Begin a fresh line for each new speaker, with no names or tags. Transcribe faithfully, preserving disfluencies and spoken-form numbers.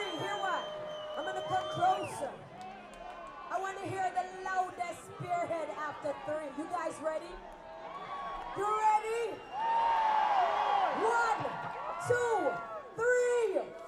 three, hear what? I'm gonna come closer. I want to hear the loudest spearhead after three. You guys ready? You ready? One, two, three.